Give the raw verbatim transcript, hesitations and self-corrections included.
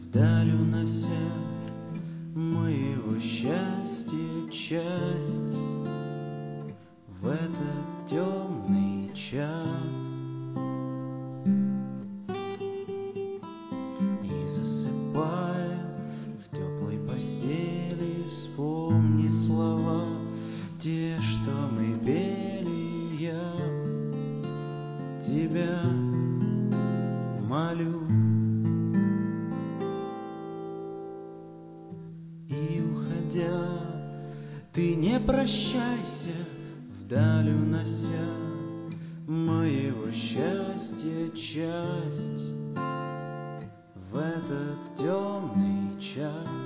вдаль унося моего счастья часть в этот темный час. И засыпая в теплой постели, вспомни слова те, что мы пели. Я тебя молю. И уходя, ты не прощайся, вдаль унося моего счастья часть в этот темный час.